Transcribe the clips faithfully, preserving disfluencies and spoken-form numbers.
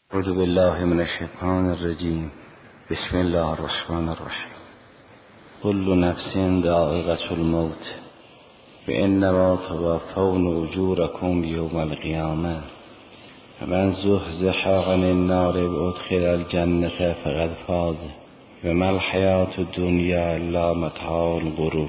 اعوذ بالله من الشیطان الرجیم. بسم الله الرحمن الرحیم. كل نفس ذائقة الموت وانما توفون اجوركم یوم القیامة فمن زحزح عن النار وادخل الجنة فقد فاز وما الحیاة الدنیا الا متاع الغرور.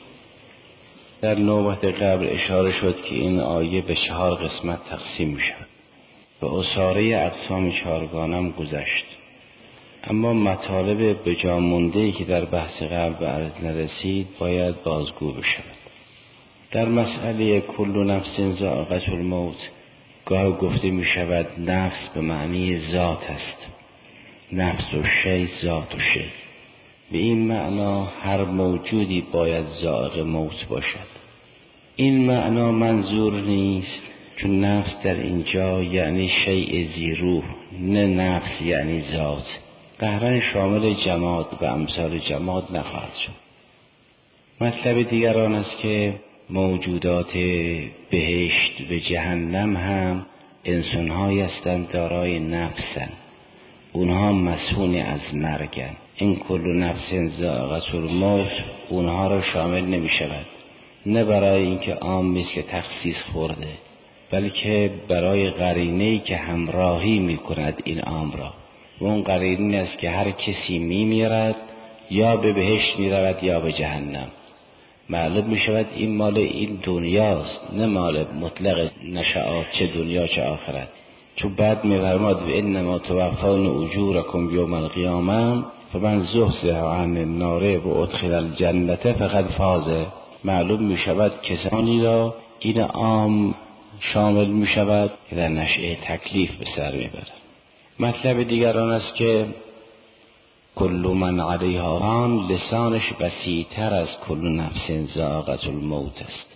در نوبت قبل اشاره شد که این آیه به چهار قسمت تقسیم میشه. به اساره اقسام چهارگانم گذشت، اما مطالب به جا مونده‌ای که در بحث قبل به عرض نرسید باید بازگو بشود. در مسئله کل نفس ذائقة الموت گاه گفته می شود نفس به معنی ذات است، نفس و شی ذات و شی. به این معنا هر موجودی باید ذائق موت باشد. این معنا منظور نیست، چون نفس در اینجا یعنی شیء ذی روح، نه نفس یعنی ذات. قهرن شامل جماد و امثال جماد نخواهد شد. مطلب دیگر آن است که موجودات بهشت و جهنم هم انسان‌هایی هستند دارای نفسند، اونها مسئول از مرگند. این کل نفس ذائقة الموت اونها را شامل نمی شود، نه برای اینکه عام است که تخصیص خورده، بلکه برای قرینه‌ای که همراهی می کند این عام را. و اون قرینه است که هر کسی می میرد یا به بهشت می رود یا به جهنم. معلوم می شود این مال این دنیاست، نه مال مطلق نشعات چه دنیا چه آخرت. چون بعد می فرماد و انما توفون اجورکم یوم القیامه فمن زحزح عن النار و ادخل الجنة فقد فاز. معلوم می شود کسانی را این عام شامل می شود که در نشأه تکلیف به سر می برد. مطلب دیگر آن است که کل من علیها فان لسانش وسیع‌تر از کل نفس ذائقة الموت است.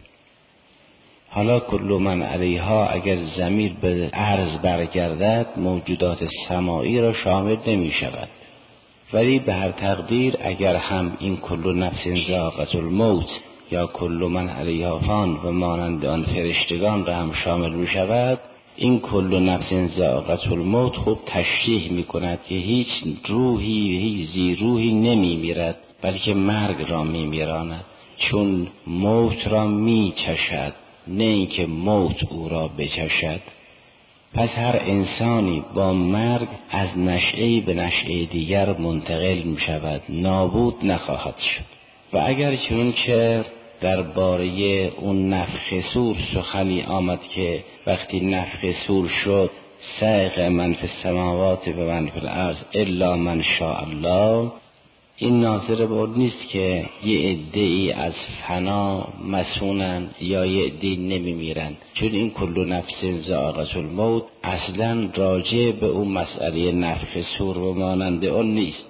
حالا کل من علیها اگر ضمیر به عرض برگردد موجودات سمائی را شامل نمی شود، ولی به هر تقدیر اگر هم این کل نفس ذائقة الموت یا کل من علیها فان و مانند آن فرشتگان را هم شامل می شود، این کل نفس ذائقة الموت خوب تشریح می کند که هیچ روحی هیچ زی روحی نمی میرد، بلکه مرگ را می میراند، چون موت را می چشد، نه اینکه موت او را بچشد. پس هر انسانی با مرگ از نشأه‌ای به نشأه دیگر منتقل می شود، نابود نخواهد شد. و اگر چون که درباره اون نفخ صور سخنی آمد که وقتی نفخ صور شد صیق من فی السماوات و من فی الارض الا من شاء الله، این ناظر به اون نیست که یه عده‌ای از فنا مسئولن یا یه عده‌ای نمی میرن، چون این کل نفس ذائقة الموت اصلا راجع به اون مسئله نفخ صور و مانند اون نیست.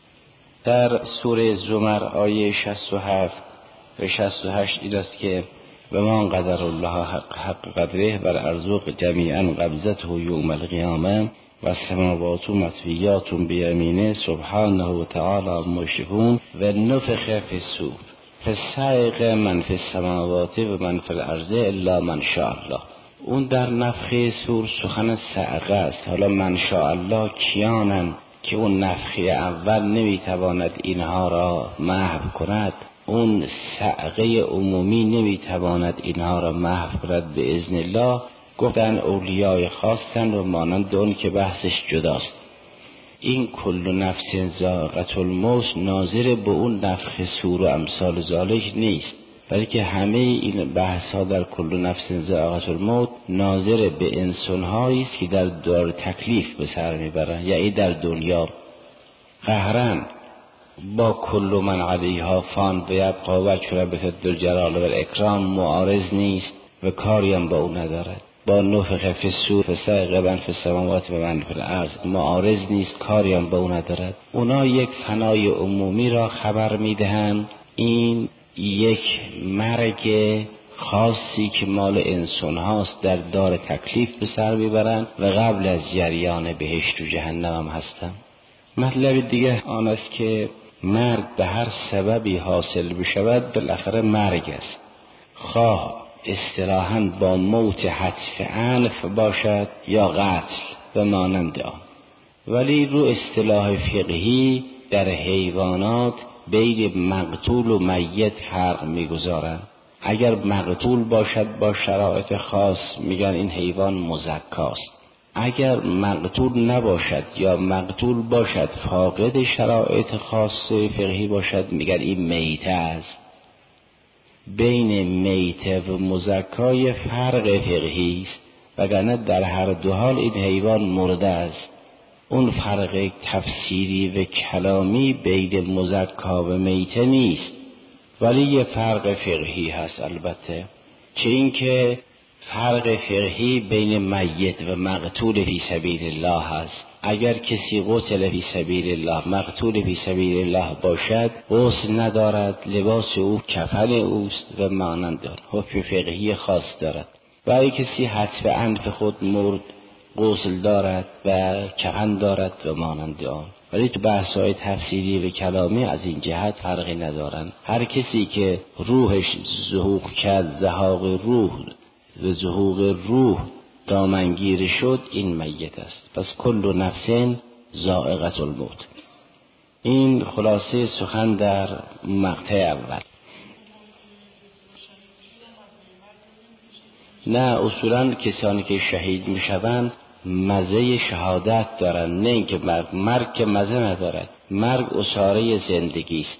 در سوره زمر آیه شصت و هفت و شصت و هشت این است که و ما قدر الله حق, حق قدره بر ارزق جمیعا قبضته یوم القیامه و السماوات مطویات بیمینه سبحانه و تعالی عما یشرکون و نفخ فی الصور فصعق من فی السماوات و من فی الارض الا من شاء الله. اون در نفخ صور سخن صعقه است. حالا من شاء الله کیانن که اون نفخه اول نمیتواند اینها را محو کند، اون صعقه عمومی نمیتواند اینها را محو کند به اذن الله. گفتن اولیای خاصن و مانند اون که بحثش جداست. این کل نفس ذائقة الموت ناظر به اون نفخ صور و امثال ذالک نیست، بلکه همه این بحث ها در کل نفس ذائقة الموت ناظر به انسان هایی است که در دار تکلیف به سر میبرند، یعنی در دنیا. قهرن با کل من علیها فان و یبقی وجه ربک ذوالجلال و الاکرام معارض نیست و کاری هم با او ندارد. با نفخ فی الصور فصعق من فی السماوات و من فی الارض معارض نیست، کاری هم با او ندارد. اونا یک فنای عمومی را خبر میدهند. این یک مرگ خاصی که مال انسان هاست در دار تکلیف به سر میبرند و قبل از جریان بهشت و جهنم هم هستند. مطلب دیگه آن است که مرگ به هر سببی حاصل بشود بالاخره مرگ است، خواه اصطلاحاً با موت حتف انف باشد یا قتل و مانند آن. ولی رو اصطلاح فقهی در حیوانات بین مقتول و میت فرق میگذارن. اگر مقتول باشد با شرایط خاص میگن این حیوان مزکاست، اگر مقتول نباشد یا مقتول باشد فاقد شرایط خاص فقهی باشد میگن این میته است. بین میته و مزکای فرق فقهی است، وگرنه در هر دو حال این حیوان مرده است. اون فرق تفسیری و کلامی بین مزکا و میته نیست، ولی یه فرق فقهی هست البته. چه این که فرق فقهی بین میت و مقتول فی سبیل الله هست. اگر کسی قتل فی سبیل الله، مقتول فی سبیل الله باشد، غسل ندارد، لباس او کفن اوست و مانند آن، حکم فقهی خاص دارد. و اگر کسی حتف انف خود مرد، غسل دارد و کفن دارد و مانند آن. ولی تو بحث‌های تفسیری و کلامی از این جهت فرقی ندارن. هر کسی که روحش ذوق کرد، زهاق روح و ذوق روح دامنگیر شد، این میت است. پس کل نفس ذائقة الموت. این خلاصه سخن در مقطع اول. نه، اصولا کسانی که شهید میشوند مزه شهادت دارن، نه اینکه مرگ. مرگ که مزه ندارد. مرگ اساره زندگی است،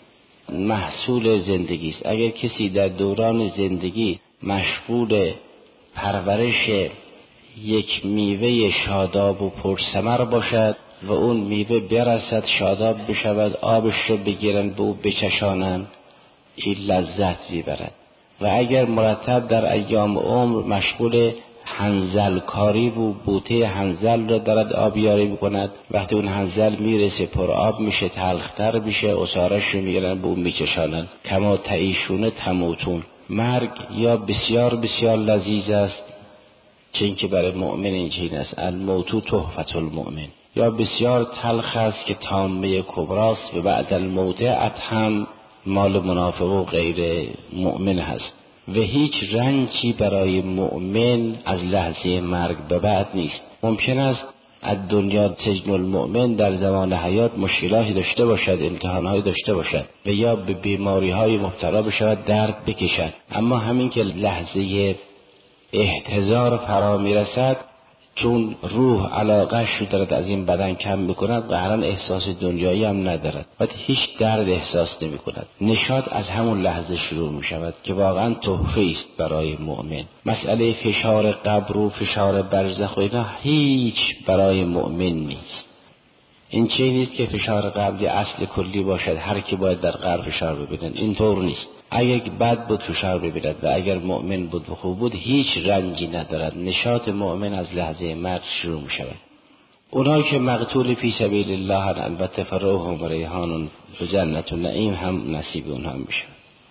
محصول زندگی است. اگر کسی در دوران زندگی مشغول پرورش یک میوه شاداب و پرثمر باشد و اون میوه برسد، شاداب بشود، آبش رو بگیرن به او بچشانند، این لذت میبرد. و اگر مرتب در ایام عمر مشغول حنظل کاری و بوته حنظل را دارد آبیاری میکند، وقتی اون حنظل میرسه پر آب میشه، تلختر میشه، اصارش رو میگیرن به اون میچشانن. کما تعیشون تموتون. مرگ یا بسیار بسیار لذیذ است، چون که برای مؤمن اینجین است، الموت تحفة المؤمن، یا بسیار تلخ است که طامه کبراست و بعد الموت اتهم مال منافق و غیر مؤمن هست. و هیچ رنجی برای مؤمن از لحظه مرگ به بعد نیست. ممکن است از دنیا سجن المؤمن در زمان حیات مشکلاتی داشته باشد، امتحانهایی داشته باشد و یا به بیماری های مبتلا بشود، درد بکشد، اما همین که لحظه احتضار فرا میرسد، چون روح علاقه شو دارد از این بدن کم میکند، قهران احساس دنیایی هم ندارد و هیچ درد احساس نمی کند. نشاط از همون لحظه شروع می شود که واقعا تحفه است برای مؤمن. مسئله فشار قبر و فشار برزخ و اینا هیچ برای مؤمن نیست. این چه نیست که فشار قبر اصل کلی باشد، هر کی باید در قبر فشار ببیند. این طور نیست. اگر بد بود فشار ببیند و اگر مؤمن بود و خوب بود هیچ رنجی ندارد. نشاط مؤمن از لحظه مرگ شروع می شود. اونایی که مقتول فی سبیل الله البته فروح و ریحان و جنت النعیم هم نصیب اونها هم میشه.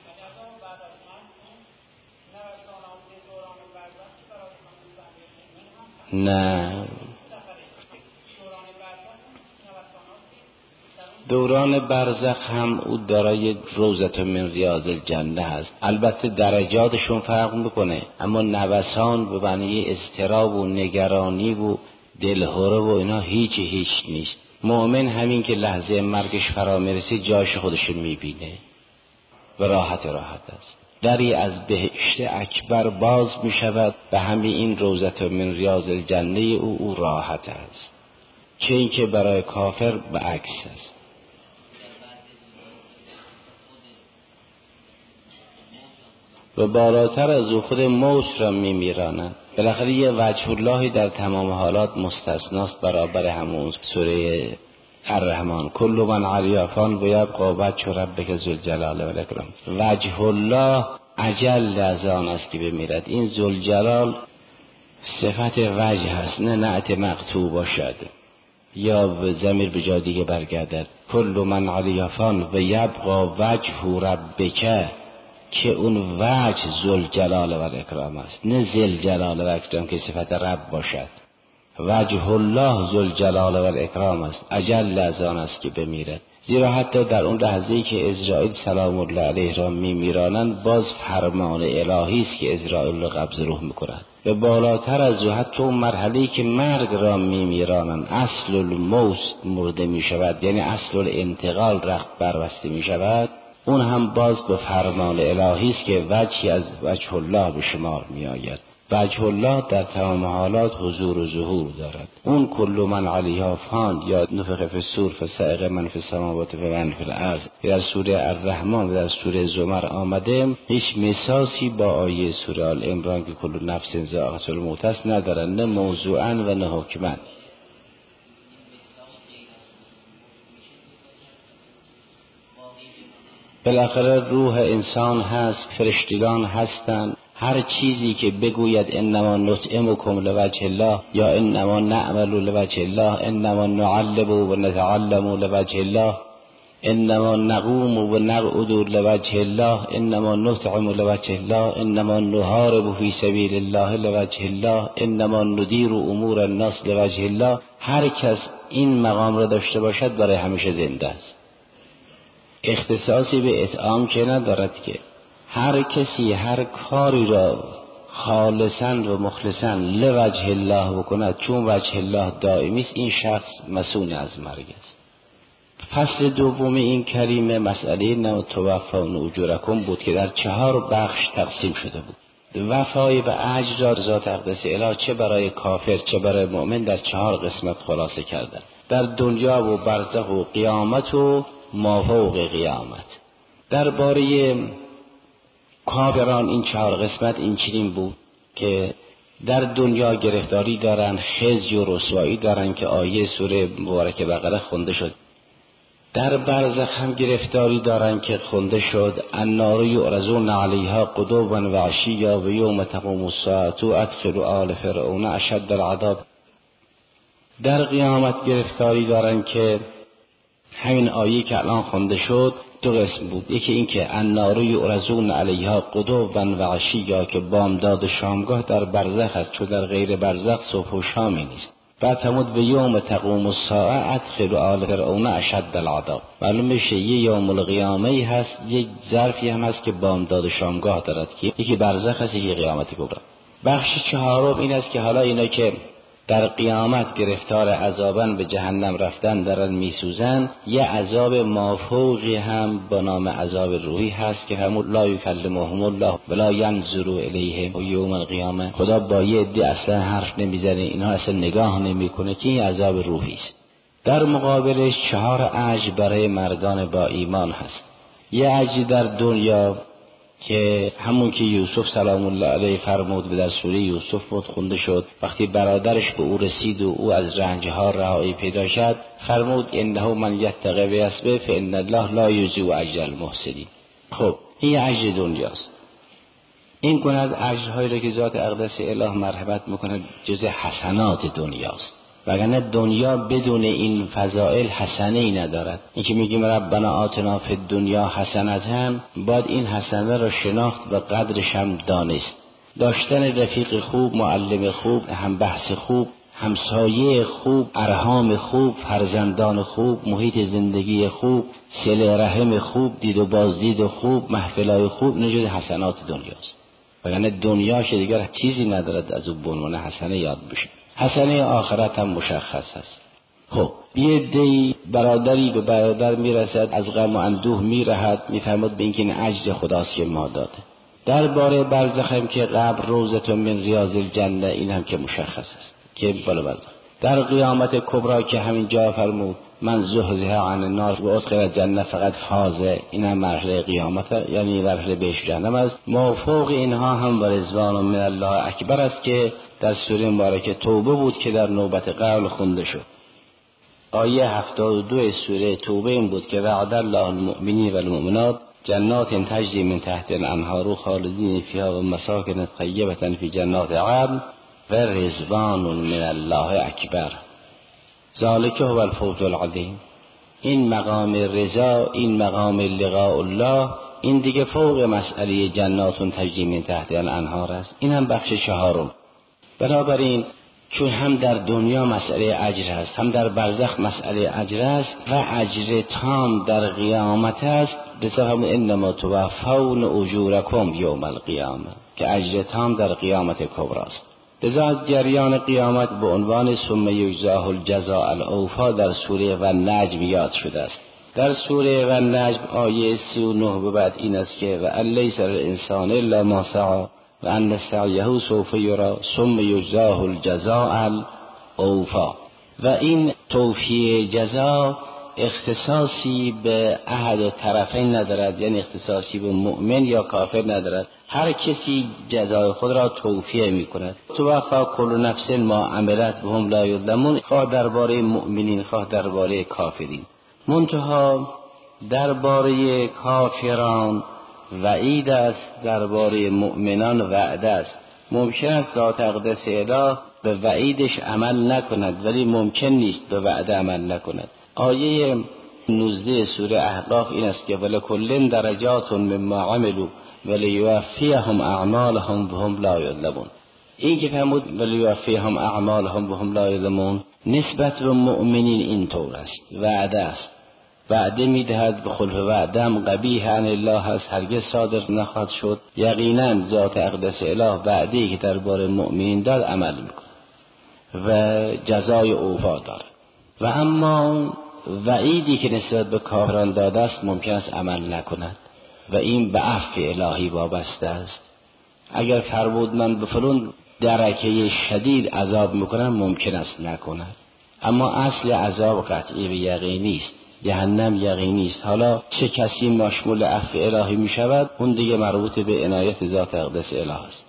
نه، دوران برزخ هم او دارای روضة من ریاض الجنه هست. البته درجاتشون فرق میکنه، اما نوسان به معنی اضطراب و نگرانی و دلهره و اینا هیچ هیچ نیست. مؤمن همین که لحظه مرگش فرا میرسه جایش خودش میبینه و راحت راحت است. دری از بهشت اکبر باز میشود و همین این روضة من ریاض الجنه او او راحت است. چه این که برای کافر به عکس است. و بالاتر از او خود موت را می میرانند. بالاخره یه وجه اللهی در تمام حالات مستثناست برابر همون سوره الرحمن. کل من علیها فان و یبقی وجه ربک ذوالجلال و الاکرام. وجه الله اجل از آن است که بمیرد. این ذوالجلال صفت وجه هست، نه نعت مقطوع باشد یا ضمیر به جای دیگه برگردد. کل من علیها فان و یبقی وجه ربک، که اون وجه ذوالجلال و الاکرام است، نه ذوالجلال و الاکرام که صفت رب باشد. وجه الله ذوالجلال و الاکرام است، اجل از آن است که بمیرد. زیرا حتی در اون لحظه‌ای که اسرائیل سلام الله علیه را میمیرانند باز فرمان الهی است که اسرائیل را قبض روح می‌کند. و بالاتر از او حتی اون مرحله‌ای که مرگ را میمیرانند، اصل الموت مرده میشود، یعنی اصل الانتقال رخت بربسته میشود، اون هم باز به فرمان الهی است که وجهی از وجه الله به شمار میآید. وجه الله در تمام حالات حضور و ظهور دارد. اون کل من علیها فان یا نفخ فی الصور فصعق من فی السماوات و من فی الارض در سوره الرحمن و در سوره زمر آمده، هیچ مساسی با آیه سوره آل عمران که کل نفس ذائقة الموت است ندارد، نه موضوعا و نه حکما. بالاخره روح انسان هست، فرشتگان هستند، هر چیزی که بگوید انما نطعمکم لوجه الله یا انما نعمل لوجه الله، انما نعلم و نتعلم لوجه الله، انما نقوم و نقعد لوجه الله، انما نطعم لوجه الله، انما نحارب فی سبیل الله لوجه الله، انما ندیر امور الناس لوجه الله. هر کس این مقام را داشته باشد برای همیشه زنده است. اختصاصی به اطعام که ندارد که هر کسی هر کاری را خالصاً و مخلصاً لوجه الله بکند، چون وجه الله دائمی است، این شخص مسئول از مرگ است. فصل دوم این کریمه مسئله نو توفون اجورکم بود که در چهار بخش تقسیم شده بود. وفای و اجر را ذات اقدس اله چه برای کافر چه برای مؤمن در چهار قسمت خلاصه کردن، در دنیا و برزخ و قیامت و مافوق قیامت. درباره کافران این چهار قسمت این چنین بود که در دنیا گرفتاری دارن، خزی و رسوایی دارن که آیه سوره مبارکه بقره خونده شد. در برزخ هم گرفتاری دارن که خونده شد النار یعرضون علیها غدوا و عشیا و یوم تقوم الساعة ادخلوا آل فرعون اشد العذاب. در قیامت گرفتاری دارن که همین آیه که الان خونده شد دو قسم بود. یکی این که النار یعرضون علیها غدوا و عشیا که بامداد و شامگاه در برزخ است، چون در غیر برزخ صبح و شامی نیست. بعد تمود به یوم تقوم الساعة ادخلوا آل فرعون اشد العذاب. معلوم میشه یه یوم القیامه هست، یک ظرفی هم هست که بامداد و شامگاه دارد که یکی برزخ است یکی قیامت کبری. بخش چهارم این است که حالا اینا که در قیامت گرفتار عذابن به جهنم رفتن دارن میسوزن، یه عذاب مافوقی هم با نام عذاب روحی هست که همون لا یکلمهم الله ولا ینظر الیهم یوم القیامه. خدا با یه عده اصلا حرف نمیزنه، اینها اصلا نگاه نمیکنه که این عذاب روحی است. در مقابلش چهار اجر برای مردان با ایمان هست. یه اجر در دنیا که همون که یوسف سلام الله علیه فرمود و در سوره یوسف بود خونده شد، وقتی برادرش به او رسید و او از رنجها رهایی پیدا شد فرمود انه من یتقی و یصبر فان الله لا یضیع اجر المحسنین. خب این اجر دنیاست. این گونه از اجرهایی را که ذات اقدس اله مرحمت میکنه جز حسنات دنیاست، وگرنه دنیا بدون این فضائل حسنه ای ندارد. این که میگیم ربنا آتنا فی الدنیا حسنة، باید این حسنه را شناخت و قدرش هم دانست. داشتن رفیق خوب، معلم خوب، هم بحث خوب، همسایه خوب، ارحام خوب، فرزندان خوب، محیط زندگی خوب، صله رحم خوب، دید و بازدید خوب، محفلای خوب، نجد حسنات دنیاست. وگرنه دنیا که دیگر چیزی ندارد از اون بنوان حسنه یاد بشه. حسنه آخرت هم مشخص هست. خب یه دی برادری به برادر میرسد، از غم و اندوه میرهد، میفرماد به اینکه این اجر خداست که ما داده. درباره برزخ هم که قبر روضة من ریاض الجنه، این هم که مشخص است که بالا برزخ. در قیامت کبری که همین جا فرمود من زحزح عن النار و ادخل الجنه فقط فاز، این هم مرحله قیامت یعنی مرحله بهشت جهنم است. ما فوق اینها هم و رضوان من الله اکبر است که در سوره مبارکه توبه بود که در نوبت قبل خونده شد. آیه هفتاد و دو سوره توبه این بود که وعد الله المؤمنین و المؤمنات جنات تجری من تحت الانهار خالدین فیها و مساکن طیبة فی جنات عدن و رضوان من الله اکبر ذالک هو الفوز العظیم. این مقام رضا، این مقام لقاء الله، این دیگه فوق مسئله جنات تجری من تحت الانهار است. این هم بخش چهارم. بنابراین چون هم در دنیا مسئله اجر هست، هم در برزخ مسئله اجر است و اجر تام در قیامت است. لذا هم انما توفون اجورکم یوم القیامه، که اجر تام در قیامت کبری است. لذا از جریان قیامت به عنوان ثم یجزاه الجزاء الاوفی در سوره والنجم یاد شده است. در سوره والنجم آیه سی و نه به بعد این است که و الیس للانسان الا ما سعی و ان سعیه سوف یری ثم یجزاه الجزاء الاوفی. و این توفیه جزا اختصاصی به احد و طرفین ندارد، یعنی اختصاصی به مؤمن یا کافر ندارد. هر کسی جزای خود را توفیه می کند. توفی کل نفس ما عملت و هم لا یظلمون، خواه درباره مؤمنین خواه درباره کافرین. منتها درباره کافران وعید است، درباره مؤمنان وعده است. ممکن است ذات اقدس اله به وعیدش عمل نکند، ولی ممکن نیست به وعده عمل نکند. آیه نوزده سوره احقاف این است که ولکل درجات مما عملوا ولیوفیهم اعمالهم وهم لا یظلمون. این که فرمود ولیوفیهم اعمالهم وهم لا یظلمون نسبت به مؤمنین این طور است، وعده است. وعده میدهد، به خلف وعده هم قبیح عن الله است، هرگز صادر نخواهد شد. یقینا ذات اقدس اله وعده‌ای که درباره مؤمنین داد عمل میکنه و جزای اوفا داره. و اما وعیدی که نسبت به کافران داده است ممکن است عمل نکند و این به عفو الهی وابسته است. اگر فرمود من به فلان درکه شدید عذاب میکنم ممکن است نکند، اما اصل عذاب قطعی و یقینی است، جهنم یقینی است. حالا چه کسی مشمول عفو الهی می شود اون دیگه مربوط به عنایت ذات اقدس اله است.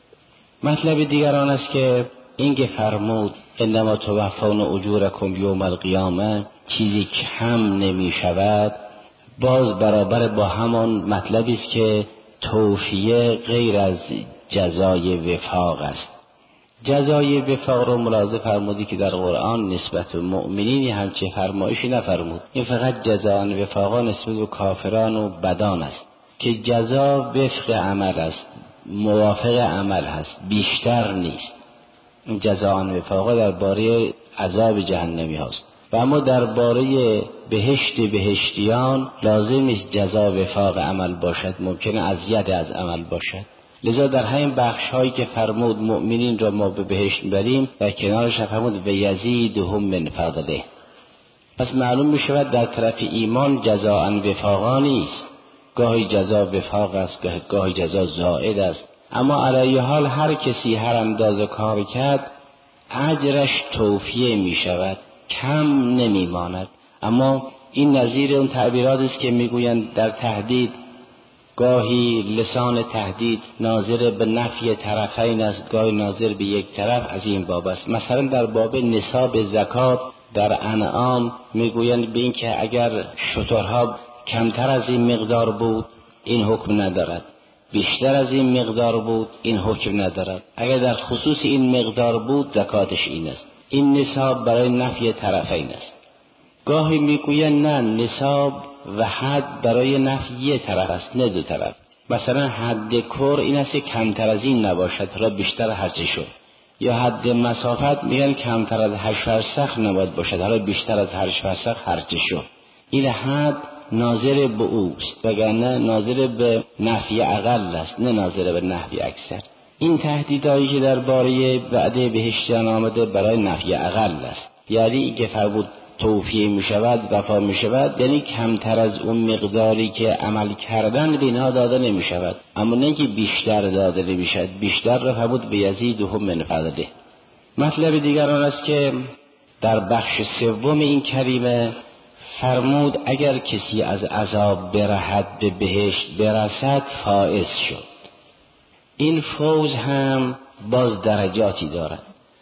مطلب دیگر آن است که این که فرمود انما توفون اجورکم یوم القیامه چیزی کم نمی شود، باز برابر با همان مطلبی است که توفیه غیر از جزای وفاق است. جزای وفاق رو ملاحظه فرمودی که در قرآن نسبت به مؤمنین همچه فرمایشی نفرمود. این فقط جزای وفاق نسبت به کافران و بدان است که جزا وفق عمل است، موافق عمل هست، بیشتر نیست. این جزای وفاق درباره عذاب جهنمی هست. و اما درباره بهشت بهشتیان لازم نیست جزا وفاق عمل باشد، ممکنه اذیت از عمل باشد. لذا در همین بخش هایی که فرمود مؤمنین را ما به بهشت بریم و کنارش فرمود و یزیدهم من فضله، پس معلوم می شود در طرف ایمان جزاء وفاقا نیست، گاهی جزا وفاق است، گاهی جزا زائد است. اما علی حال هر کسی هر اندازه کار کرد اجرش توفیه می شود، کم نمی ماند. اما این نظیر اون تعبیرات است که می گویند در تهدید گاهی لسان تهدید ناظر به نفی طرفین است، گاهی ناظر به یک طرف. از این باب است. مثلا در باب نصاب زکات در انعام میگویند به این که اگر شترها کمتر از این مقدار بود این حکم ندارد، بیشتر از این مقدار بود این حکم ندارد. اگر در خصوص این مقدار بود زکاتش این است. این نصاب برای نفی طرفین است. گاهی میگویند نه، نصاب و حد برای نفی یک طرف است، نه دو طرف. مثلا حد کور این است که کمتر از این نباشد، حالا بیشتر هرچه شد. یا حد مسافت میگن کمتر از هشت فرسخ نباید باشد، حالا بیشتر از هشت فرسخ هرچه شد. این حد ناظر به اوست، وگرنه ناظر به نفی اقل است، نه ناظر به نفی اکثر. این تهدیدایی که درباره وعده بهشتیان آمده برای نفی اقل است، یعنی که فرمود توفیه می شود، وفا می شود، یعنی کمتر از اون مقداری که عمل کردن به اینها داده نمی شود، اما نه که بیشتر داده نمی شود، بیشتر را فرمود به یزیدهم من فضله. مطلب دیگر آن است که در بخش سوم این کلمه فرمود اگر کسی از عذاب برهد به بهشت برسد فائز شد. این فوز هم باز درجاتی دارد،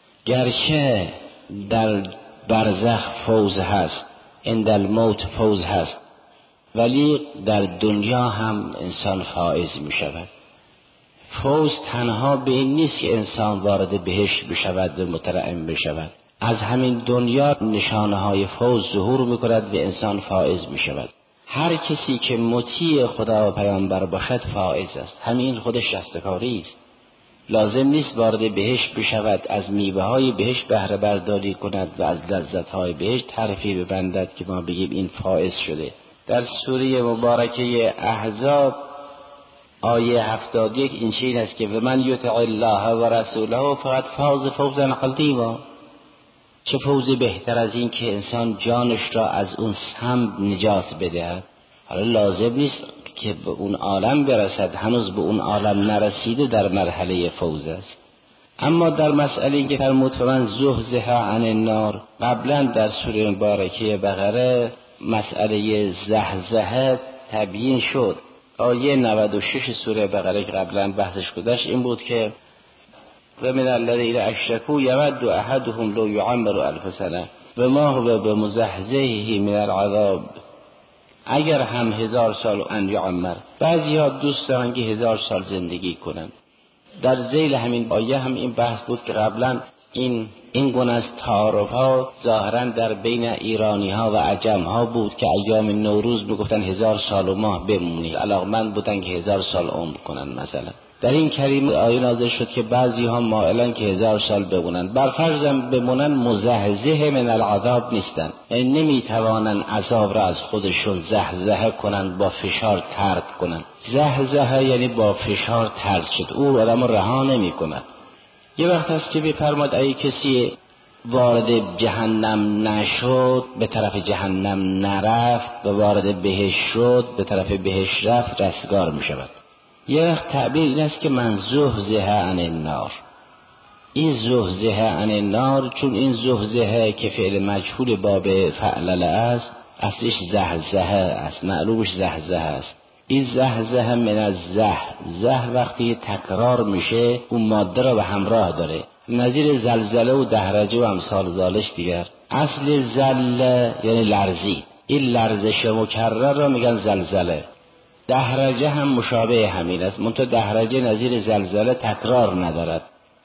گرچه در برزخ فوز هست، عند الموت فوز هست، ولی در دنیا هم انسان فائز می شود. فوز تنها به این نیست که انسان وارد بهشت بشود و متنعم بشود، از همین دنیا نشانه های فوز ظهور می کند و انسان فائز می شود. هر کسی که مطیع خدا و پیامبر باشد فائز است، همین خودش رستگاری است. لازم نیست وارد بهشت بشود، از میوه های بهشت بهره برداری کند و از لذت های بهشت طرفی ببندد که ما بگیم این فائز شده. در سوره مبارکه احزاب آیه هفتاد و یک این چنین است که و من یطع الله و رسوله فقط فاز فوزا عظیما. چه فوزی بهتر از این که انسان جانش را از اون سم نجات بدهد. حالا لازم نیست که به اون عالم برسد، هنوز به اون عالم نرسیده در مرحله فوز است. اما در مسئله این که فرمود فمن زحزح عن النار، قبلا در سوره مبارکه بقره مسئله زحزحه تبیین شد. آیه نود و شش سوره بقره که قبلا بحثش گذشت این بود که و من الذین اشرکوا یود احدهم لو یعمر الف سنه و ما هو بمزحزحه من العذاب. اگر هم هزار سال ان یعمر، بعضی ها دوست دارن که هزار سال زندگی کنن. در ذیل همین آیه هم این بحث بود که قبلا این این گونه از تعارف ها ظاهرا در بین ایرانی ها و عجم ها بود که ایام نوروز میگفتن هزار سال و ماه بمونید، علاقمند بودن که هزار سال عمر کنن. مثلا در این کریم آیه نازل شد که بعضی ها مائلن که هزار سال بمونن، بر فرضم بمونن مزحزح من العذاب نیستن، یعنی نمیتوانن عذاب را از خودشون زحزحه کنن، با فشار طرد کنن. زحزحه یعنی با فشار طرد شد، او آدم رها نمی کند. یه وقت هست که بفرماد اگه کسی وارد جهنم نشد به طرف جهنم نرفت و وارد بهشت شد به طرف بهشت رفت رستگار می شود. یه وقت تعبیر این است که من زحزح عن النار. این زحزح عن النار چون این زحزح که فعل مجهول باب فعلل است اصلش زحزحه است، معلومش زحزحه است. این زحزحه من از زح زح وقتی تکرار میشه اون ماده را به همراه داره، نظیر زلزله و دهرجه و امثال ذالک دیگر. اصل زل یعنی لرزی، این لرزش مکرر را میگن زلزله. دهرجه هم مشابه همین است، منتها دهرجه نظیر زلزله تکرار ندارد.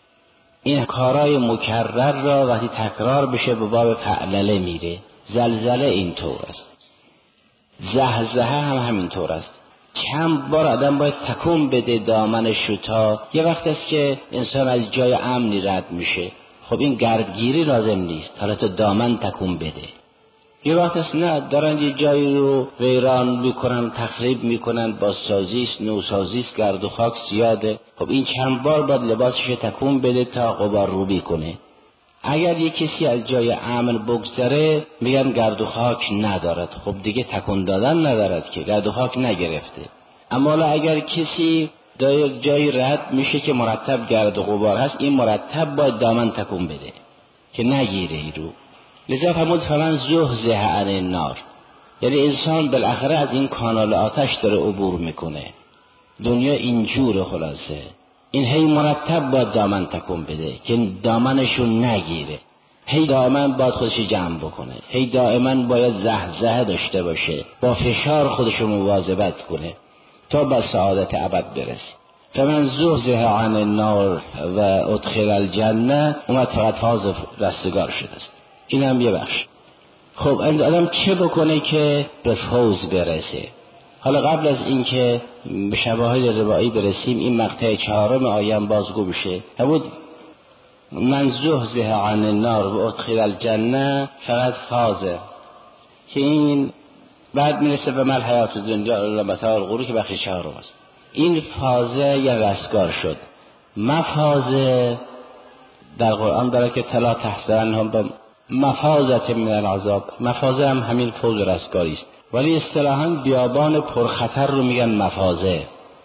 این کارای مکرر را وقتی تکرار بشه به باب فعلله میره. زلزله این طور است، زحزحه هم همین طور است. چند بار آدم باید تکون بده دامنش رو تا یه وقت است که انسان از جای امنی رد میشه، خب این گردگیری لازم نیست، حالا تو دامن تکون بده. یه وقت است نه دارن یه جایی رو ویران میکنن، تخریب میکنن، بازسازیست، نوسازیست، گرد و خاک زیاده، خب این چند بار باید لباسش تکون بده تا غبار روبی کنه. اگر یه کسی از جای امن بگذره میگن گرد و خاک ندارد، خب دیگه تکون دادن ندارد که گرد و خاک نگرفته. اما اگر کسی در جای رد میشه که مرتب گرد و غبار هست، این مرتب باید دامن تکون بده که نگیره ای رو. لذا فرمود فمن زحزح عن النار، یعنی انسان بالاخره از این کانال آتش داره عبور میکنه. دنیا اینجور خلاصه، این هی مرتب باید دامن تکون بده که دامنشو نگیره، هی دائما باید خودش جمع بکنه، هی دائما باید زحزحه داشته باشه، با فشار خودشو مواظبت کنه تا به سعادت ابد برسه. فمن زحزح عن النار و ادخل الجنه اومد فقط فاز رستگار شده است. این هم یه بخش. خب آدم چه بکنه که به فوز برسه؟ حالا قبل از این که به شواهد روایی برسیم این مقطع چهارم آیه بازگو بشه. بود من زحزح عن النار و ادخل الجنه فقط فازه، که این بعد میرسه به مل حیات دنیا الا متاع الغرور که بخش چهارم است. این فازه یا رستگار شد. مفازه در قرآن داره که تلا تحزن هم به مفازت من العذاب، مفازه هم همین فوز رستگاری است، ولی اصطلاحاً بیابان پرخطر رو میگن مفازه.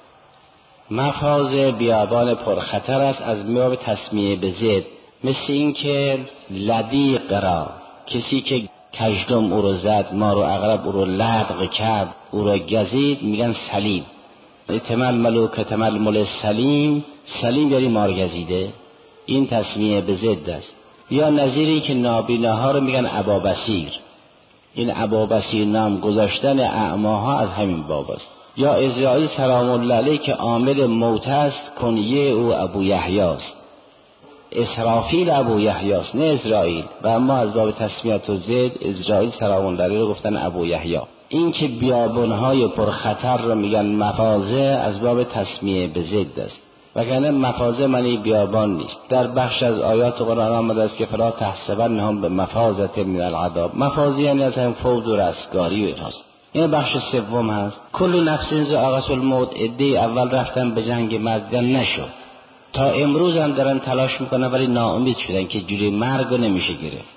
مفازه بیابان پرخطر است از باب تسمیه به زد، مثل این که لدیق را کسی که کژدم او رو زد، مار و عقرب او رو لدغ کرد، او رو گزید، میگن سلیم. تململو که تململ سلیم، سلیم یعنی مار گزیده، این تسمیه به زد است. یا نظیری که نابیناها رو میگن ابابصیر، این ابابصیر نام گذاشتن اعماها از همین باب است. یا اسرائیل سلام الله علیه که عامل موت است، کنیه او ابو یحیی است. اسرافیل ابو یحیی است نه اسرائیل، و اما از باب تسمیت و زد اسرائیل سلام الله علیه رو گفتن ابو یحیی. این که بیابانهای پرخطر رو میگن مفازه از باب تسمیه به زد است. وگرنه مفازه معنی بیابان نیست. در بخش از آیات قرآن آمده است که فلا تحسبنهم بمفازة من العذاب. مفازه یعنی از هم فوز و رستگاری و اینهاست. این بخش سوم هست. کل نفس ذائقة الموت. عده اول رفتن به جنگ مرگ نشد، تا امروز هم دارن تلاش میکنن ولی ناامید شدن که جوری مرگ نمیشه گرفت.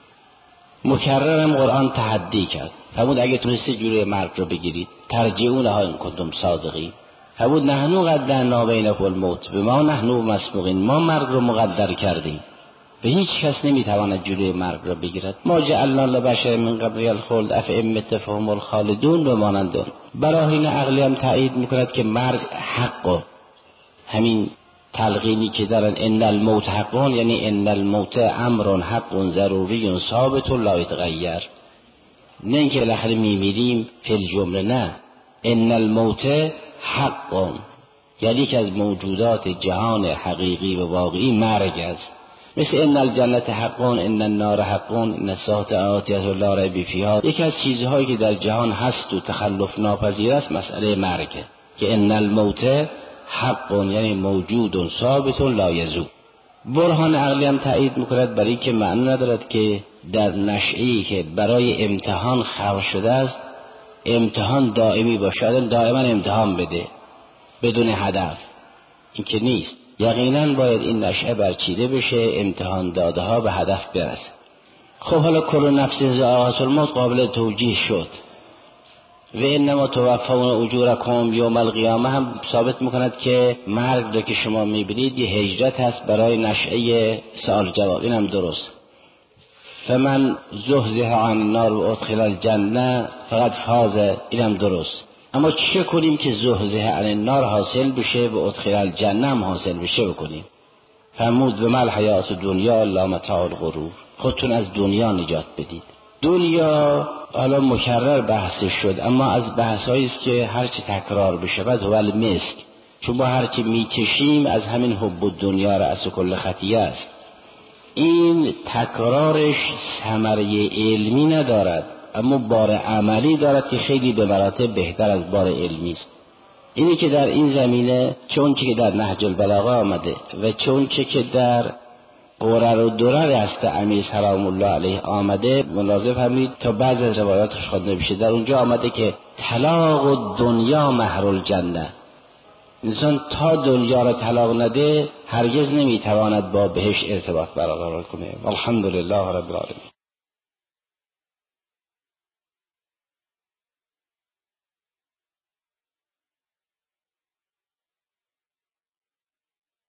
مکررم قرآن تحدی کرد، فرمود اگه تونستی جوری مرگ رو بگیرید ترجعونها ان کنتم صادقین. فرمود نحنو قدرنا بینکم الموت بما نحنو مسبوقین. ما مرگ رو مقدر کردیم و هیچ کس نمیتواند جلوی مرگ را بگیرد. ما جعلنا لبشر من قبل الخلد افئن مت فهم الخالدون و مانند. براهین عقلی هم تایید میکند که مرگ حق. همین تلقینی که دارن ان الموت حقون، یعنی ان الموت امر حق ضروری ثابت لا یتغیر. نه اینکه بالاخره میمیریم فی الجمله، نه، ان الموت حق، یعنی که از موجودات جهان حقیقی و واقعی مرگ است. مثل ان الجنت حقون ان النار حقون ان الساعة آتیة لا ریب فیها. یکی از چیزهایی که در جهان هست و تخلف ناپذیر است مسئله مرگه که ان الموت حقون، یعنی موجود ثابت لا یزول. برهان عقلی هم تایید میکند برای که معنی ندارد که در نشئی که برای امتحان خلق شده است امتحان دائمی باشد، دائما امتحان بده بدون هدف. این که نیست. یقینا باید این نشأه برچیده بشه، امتحان داده ها به هدف برسه. خب حالا کل نفس ذائقة الموت قابل توجیه شد. و انما توفون اجورکم یوم القیامه هم ثابت میکند که مرگ رو که شما میبینید یه هجرت هست برای نشأه سوال جواب. این هم درست. فمن زحزح عن النار و ادخل الجنه فقط فاز. این هم درست. اما چه کنیم که زحزح عن النار حاصل بشه و ادخل الجنه هم حاصل بشه بکنیم؟ فرمود و مل حیات دنیا الا متاع الغرور. خودتون از دنیا نجات بدید. دنیا حالا مکرر بحثش شد، اما از بحثایی است که هرچی تکرار بشه بعد هو المسک، چون با هرچی میچشیم از همین حب دنیا رأس کل خطیه است. این تکرارش ثمره علمی ندارد اما بار عملی دارد که خیلی به مراتب بهتر از بار علمی است. اینی که در این زمینه چون که در نهج البلاغه آمده و چون که در قرر و درر است امیر سلام الله علیه آمده، ملاحظه فرمایید تا بعض از روایاتش خوانده بشه. در اونجا آمده که طلاق و دنیا مهر الجنه. انسان تا دنیا را طلاق نده هرگز نمیتواند با بهشت ارتباط برقرار کنه. الحمدلله رب العالمین.